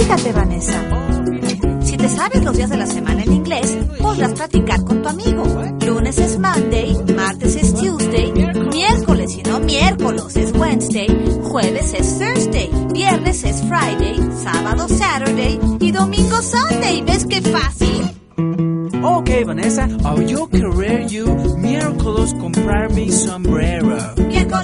Fíjate, Vanessa. Si te sabes los días de la semana en inglés, podrás practicar con tu amigo. Lunes es Monday, martes es Tuesday, miércoles y no miércoles es Wednesday, jueves es Thursday, viernes es Friday, sábado Saturday y domingo Sunday. ¿Ves qué fácil? Okay, Vanessa, yo querer you miércoles comprar mi sombrero. Miércoles